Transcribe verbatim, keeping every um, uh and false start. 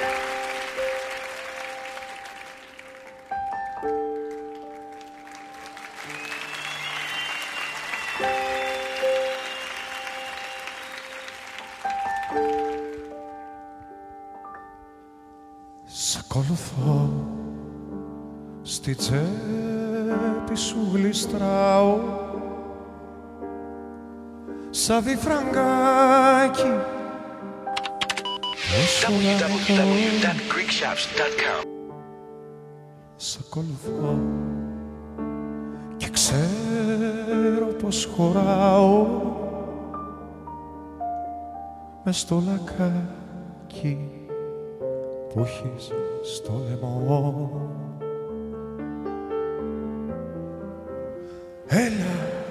Σ' ακολουθώ, στη τσέπη σου γλιστράω σαν διφραγκάκι. double-u double-u double-u dot greek shops dot com. Σ' ακολουθώ και ξέρω πως χωράω μες στο λακάκι που έχεις στο λαιμό. Έλα